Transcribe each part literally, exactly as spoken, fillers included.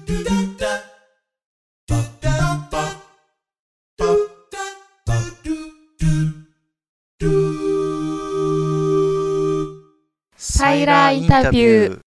サイラーインタビュー。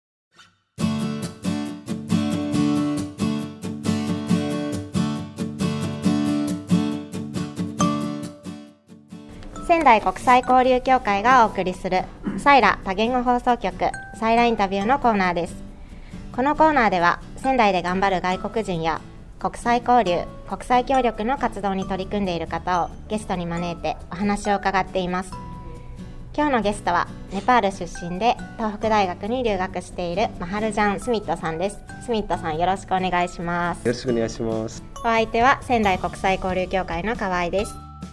仙台国際交流協会がお送りするサイラ多言語放送局サイラインタビューのコーナーです。このコーナーでは仙台で頑張る外国人や国際交流、国際協力の活動に取り組んでいる方をゲストに招いてお話を伺っています。今日のゲストはネパール出身で東北大学に留学しているマハルジャン・スミットさんです。スミットさん、よろしくお願いします。 よろしくお願いします。 お相手は仙台国際交流協会の河合です。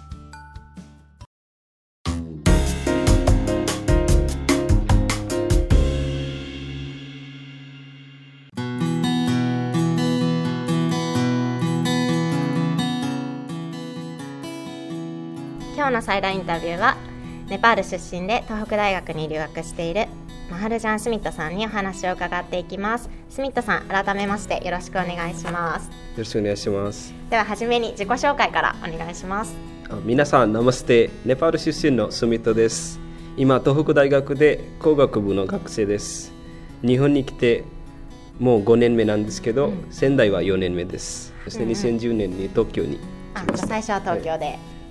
今日のサイラインタビューはネパール出身で東北大学に留学しているマハルジャン・スミットさんにお話を伺っていきます。スミットさん、改めましてよろしくお願いします。よろしくお願いします。 でははじめに自己紹介からお願いします。 あ、皆さんナマステ。ネパール出身のスミットです。今東北大学で工学部の学生です。日本に来てもうごねんめなんですけど、うん、仙台はよねんめです。そしてにせんじゅうねんに東京に来ました。 あ、最初は東京で、はい、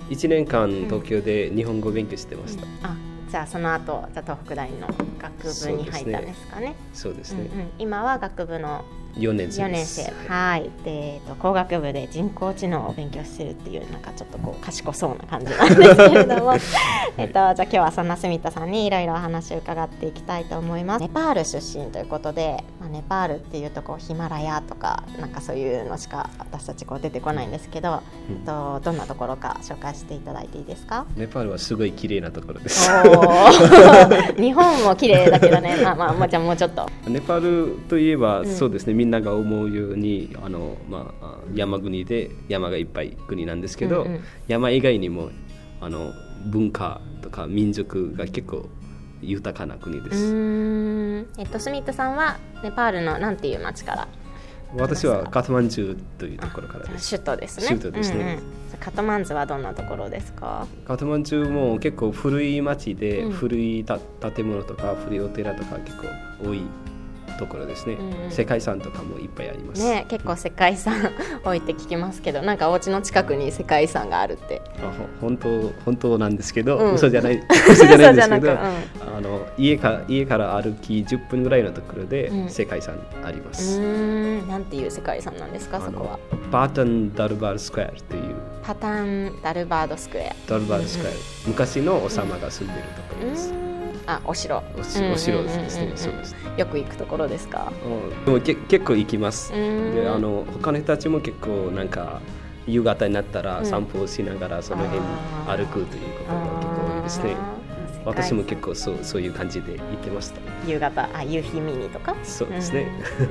いちねんかん東京で日本語を勉強してました。 うんうん、あ、じゃあその後じゃあ東北大の学部に入ったんですかね。 そうですね、 うんうん、今は学部のよねんせいです。 よねんせい、はい。で、えっと、工学部で人工知能を勉強してるっていう、なんかちょっとこう賢そうな感じなんですけれども、はい、えっと、じゃあ今日はそんなスミットさんにいろいろお話を伺っていきたいと思います。ネパール出身ということで、まあ、ネパールっていうとこうヒマラヤとかなんかそういうのしか私たちこう出てこないんですけど、うん、えっと、どんなところか紹介していただいていいですか？ ネパールはすごい綺麗なところです。 日本も綺麗だけどね、まあまあ、まあ、じゃあもうちょっと。 ネパールといえば、うん、そうですね、みんなが思うようにあの、まあ、山国で山がいっぱい国なんですけど、うんうん、山以外にもあの文化とか民族が結構豊かな国です。 うーん、えっと、スミットさんはネパールのなんていう町から？ 私はカトマンジュというところからです。 首都ですね。 首都ですね、 うんうん、カトマンズはどんなところですか？ カトマンジュも結構古い町で、うん、古いた建物とか古いお寺とか結構多いところですね、うんうん、世界遺産とかもいっぱいあります、 ね、結構世界遺産多いって聞きますけど、なんかお家の近くに世界遺産があるって。 あ、本当本当なんですけど、うん、嘘じゃない嘘じゃないんですけど、うん、 あの 家, か家から歩きじゅっぷんぐらいのところで世界遺産あります、 うん、うーん、なんていう世界遺産なんですか？そこはパタンダルバードスクエアというパタンダルバードスクエアダルバードスクエア、うんうん、昔の王様が住んでいるところです、うん、 あ、お城お城ですね。そうです。 よく行くところですか？ でもけ結構行きます。で、あの他の人たちも結構なんか夕方になったら散歩をしながらその辺に歩くということが結構多いですね。私も結構そうそういう感じで行ってました。 夕方、あ、夕日見にとか？ そうですね。 うんうん、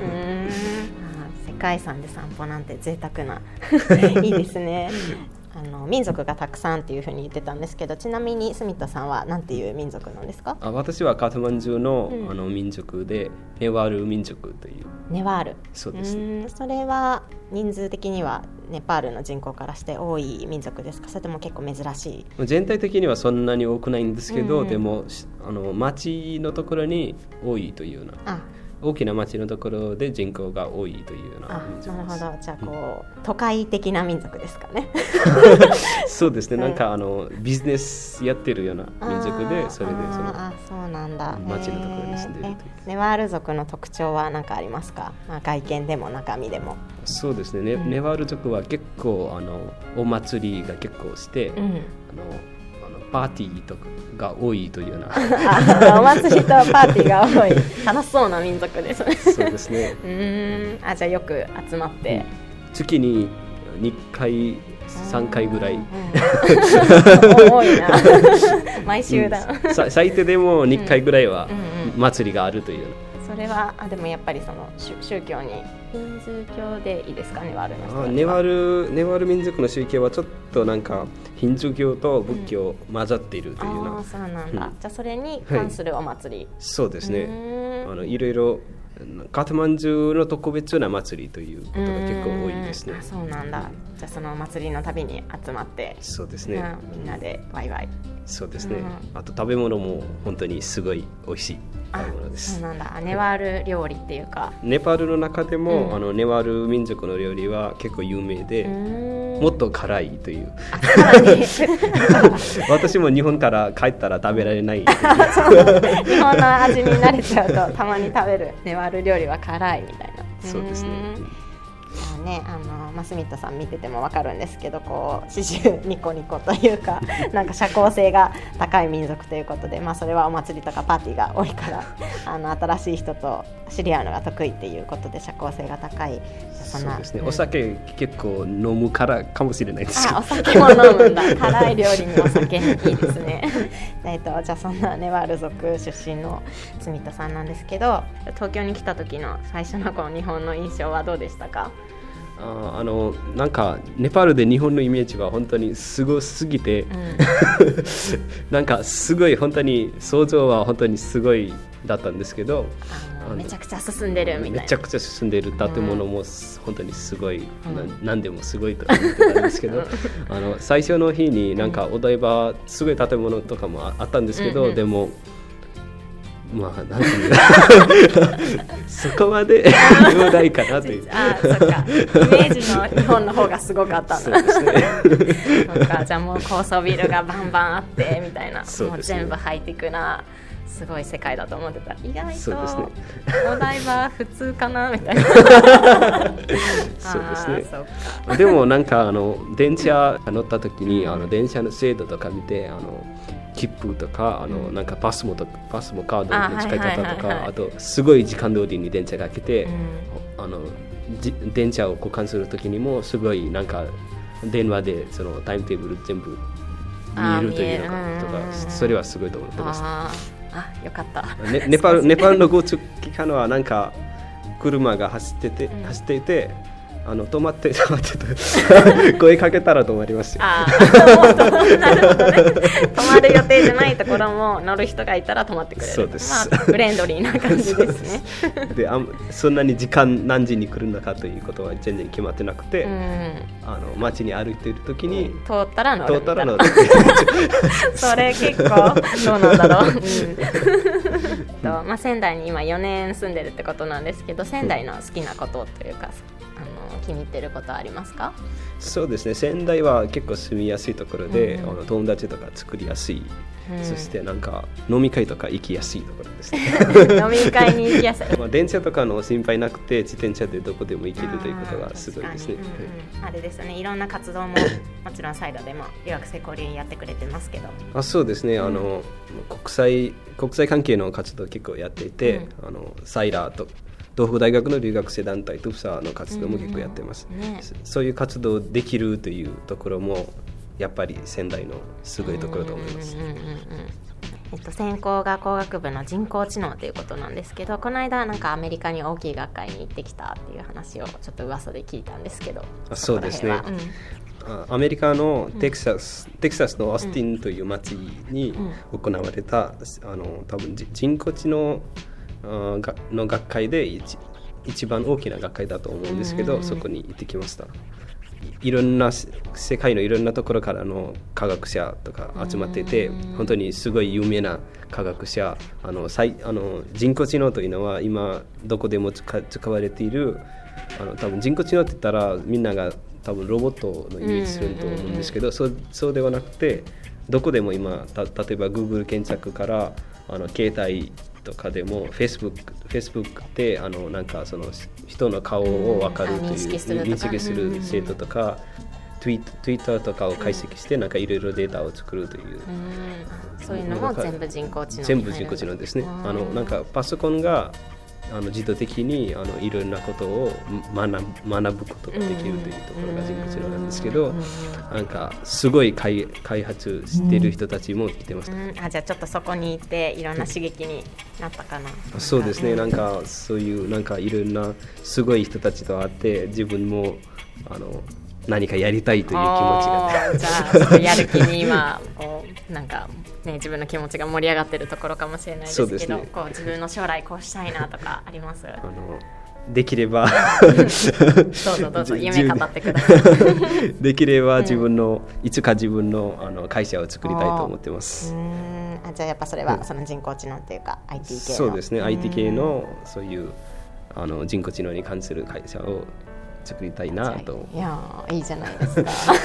世界遺産で散歩なんて贅沢ないいですね。あの民族がたくさんっていうふうに言ってたんですけど、ちなみにスミットさんは何ていう民族なんですか？ あ、私はカトマンジュ の,、うん、あの民族でネワール民族という。 ネワール。 そうですね。 うん、それは人数的にはネパールの人口からして多い民族ですか？それとも結構珍しい？ 全体的にはそんなに多くないんですけど、うん、でもあの町のところに多いというような。あ、大きな町のところで人口が多いというような民族です。 あ、なるほど。じゃあこう、うん、都会的な民族ですかね。 そうですね、なんかあのビジネスやってるような民族で、それでそのあ、そうなんだ、 町のところに住んでいるという。 ネワール族の特徴は何かありますか？まあ、外見でも中身でも。 そうですね、うん、ネワール族は結構あのお祭りが結構して、うん、あのパーティーとかが多いというようなお祭りとパーティーが多い楽しそうな民族ですね。 そうですね。 うーん、あ、じゃあよく集まって、うん、 月ににかいさんかいぐらい、うん、 多いな毎週だ、 うん、最低でもにかいぐらいは祭りがあるという、うんうんうん、 それはあでもやっぱりその宗教にヒンズー教でいいですか？ネワールの人は。 ネワール、ネワール民族の宗教はちょっとなんかヒンズー教と仏教混ざっているというような、 うん、あ、そうなんだ、うん、じゃあそれに関するお祭り、 はい、そうですね、あのいろいろカトマンズの特別な祭りということが結構多いですね。 あ、そうなんだ。じゃあその祭りのたびに集まって、 そうですね、 うん、みんなでワイワイ。 そうですね、 うん、 あと食べ物も本当にすごい美味しい食べ物です。 そうなんだ。ネパール料理っていうか、 ネパールの中でも、 うん、 あのネパール民族の料理は結構有名で、もっと辛いという。私も日本から帰ったら食べられない日本の味に慣れちゃうとたまに食べるネパール料理は辛いみたいな。 そうですね。 あね、あのマスミットさん見てても分かるんですけど、こう始終ニコニコというかなんか社交性が高い民族ということで、まあ、それはお祭りとかパーティーが多いからあの新しい人と知り合うのが得意っていうことで社交性が高い。そんな、 そうですね、 うん、 お酒結構飲むからかもしれないですけど。 あ、お酒も飲むんだ。辛い料理にお酒いいですねえとじゃあそんなネパール族出身のスミットさんなんですけど、東京に来た時の最初のこの日本の印象はどうでしたか？ あ, あのなんかネパールで日本のイメージは本当にすごすぎて、うん、なんかすごい本当に想像は本当にすごいだったんですけど、 あのめちゃくちゃ進んでるみたいな。 めちゃくちゃ進んでる建物も本当にすごい、うん、何でもすごいと思ってたんですけど、あの最初の日になんかお台場すごい建物とかもあったんですけど、うんうん、でもまあなんていうそこまで雄大かなという。 あ、そっか。イメージの日本の方がすごかったんだ。そうですね。なんかじゃあもう高層ビルがバンバンあってみたいな、ね、もう全部ハイテクなすごい世界だと思ってた。意外と、ね、お台場普通かなみたいな。そうですね。 そうか。 でもなんかあの電車乗った時にあの電車の制度とか見て、あの切符とかあのなんかパスモとかパスモカードの使い方とか、あとすごい時間通りに電車が来て、うん、あの電車を交換する時にもすごいなんか電話でそのタイムテーブル全部見えるというのかとか、それはすごいと思ってました。 ああ、よかった。 ね、ネパールネパールの交通機関はなんか車が走ってて、うん、走っていて。あの止まって止まってと声かけたら止まりますよ。 あなるほどね。止まる予定じゃないところも乗る人がいたら止まってくれる。 そうです、 まあ、フレンドリーな感じですね。 であそんなに時間何時に来るのかということは全然決まってなくて、うん、あの街に歩いている時に通ったら乗る。 通ったら乗る。 それ結構どうなんだろう。うんとまあ、仙台に今よねん住んでるってことなんですけど、仙台の好きなことというか、あの気に入ってることはありますか？ そうですね、仙台は結構住みやすいところで、うん、あの友達とか作りやすい、うん、そしてなんか飲み会とか行きやすいところですね。 飲み会に行きやすい。 まあ電車とかの心配なくて自転車でどこでも行けるということがすごいですね。 うんうん、あれですね、いろんな活動ももちろんサイドでも留学生交流やってくれてますけど。 あ、そうですね、あの、うん、国際国際関係の活動結構やっていて、うん、あのサイラーと東北大学の留学生団体トゥフサーの活動も結構やってます、うんね、そういう活動できるというところもやっぱり仙台のすごいところと思います。 えっと、専攻が工学部の人工知能ということなんですけど、この間なんかアメリカに大きい学会に行ってきたっていう話をちょっと噂で聞いたんですけど。 あ、そうですね、うん、アメリカのテキサス、うん、テキサスのオースティンという町に行われた、うん、あの多分人工知能の学会で 一, 一番大きな学会だと思うんですけど、そこに行ってきました。いろんな世界のいろんなところからの科学者とか集まっていて、本当にすごい有名な科学者、あのあの人工知能というのは今どこでも 使, 使われている、あの多分人工知能って言ったらみんなが多分ロボットのイメージすると思うんですけど、そう、そうではなくてどこでも今た例えば Google 検索からあの携帯とかでも Facebook, Facebook であのなんかその人の顔を分かるという、うん、認識する制度とか、うん、Twitter とかを解析してなんかいろいろデータを作るという、 うん、そういうのも全部人工知能。 全部人工知能ですね。あのなんかパソコンがあの自動的にあのいろんなことを学ぶ、学ぶことができるというところが人工知能なんですけど、なんかすごい 開, 開発している人たちも来てました、 うん、あ、じゃあちょっとそこに行っていろんな刺激になったかな。 そうですね、なんかそういうなんかいろんなすごい人たちと会って自分もあの何かやりたいという気持ちがあって。 じゃあちょっとやる気に今こうなんか、ね、自分の気持ちが盛り上がってるところかもしれないですけど、そうですね、こう自分の将来こうしたいなとかあります？あのできればどうぞどうぞ夢語ってください。 できれば自分の、うん、いつか自分 の, あの会社を作りたいと思ってます。 うーんあじゃあやっぱそれはその人工知能というか、うん、アイティー 系のそうですね アイティー 系のそういうあの人工知能に関する会社を作りたいなと。 いやいいじゃないですか。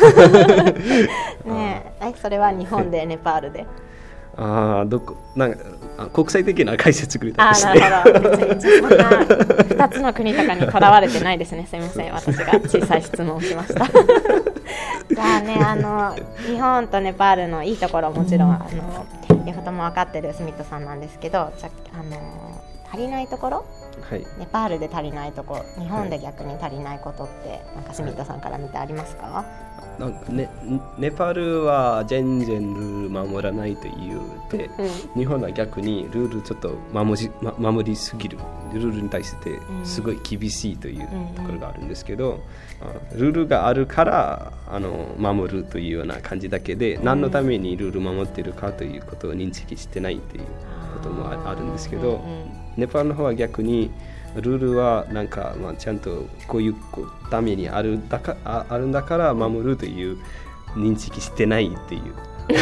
ねえそれは日本でネパールであどこなんか国際的な会社作りたいですね。 あなるほど。別にそんなふたつの国とかにとらわれてないですね。すみません私が小さい質問をしました。じゃあねあの日本とネパールのいいところもちろんあの両方とも分かってるスミットさんなんですけど、じゃあの足りないところ、はい、ネパールで足りないところ、日本で逆に足りないことって、はい、なんかスミットさんから見てありますか？ なんかね、ネパールは全然ルール守らないというで、うん、日本は逆にルールちょっと守り、ま、守りすぎるルールに対してすごい厳しいというところがあるんですけど、うん、ルールがあるからあの守るというような感じだけで、うん、何のためにルール守っているかということを認識してないということもあるんですけど、うん、ネパールの方は逆にルールはなんか、まあ、ちゃんとこういうためにあるんだか、あ、あるんだから守るという認識してないっていう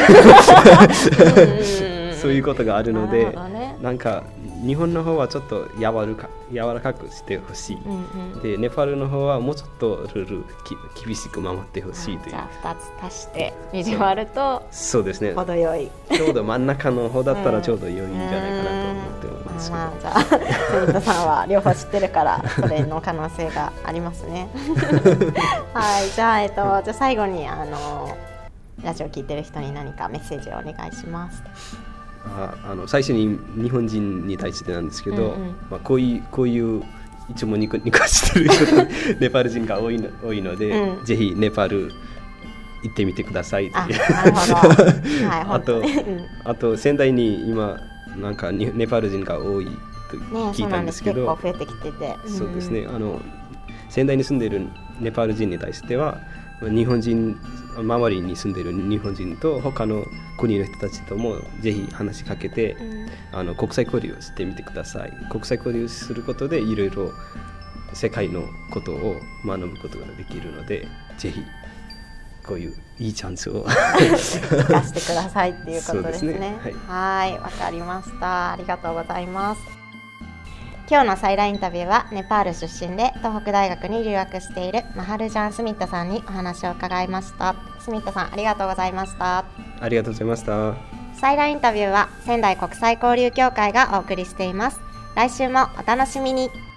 そういうことがあるので、な, ね、なんか日本の方はちょっと柔らか、柔らかくしてほしい、うんうん、でネパールの方はもうちょっとルールき厳しく守ってほしいという。 じゃあふたつ足してにで割るとそうですね、 程よいちょうど真ん中の方だったらちょうど良いんじゃないかなと思ってますけど、 まあ、じゃあスミットさんは両方知ってるからそれの可能性がありますね。はいじゃあ、えっと、じゃあ最後にあのラジオ聞いてる人に何かメッセージをお願いします。 ああの最初に日本人に対してなんですけど、うんうんまあ、こういうこういういつもニコニコしてる人ネパール人が多いの、多いので、うん、ぜひネパール行ってみてくださいという。 あ、なるほど。はい、 あと、あと仙台に今なんかネパール人が多いと聞いたんですけど、 ね、結構増えてきてて、 うん、そうですね。あの仙台に住んでいるネパール人に対しては日本人周りに住んでいる日本人と他の国の人たちともぜひ話しかけて、うん、あの国際交流をしてみてください。国際交流することでいろいろ世界のことを学ぶことができるので、ぜひこういういいチャンスを生かしてくださいっていうことですね。 そうですね。 はい、わかりました。ありがとうございます。今日のサイラインタビューはネパール出身で東北大学に留学しているマハルジャン・スミットさんにお話を伺いました。スミットさんありがとうございました。 ありがとうございました。 サイラインタビューは仙台国際交流協会がお送りしています。来週もお楽しみに。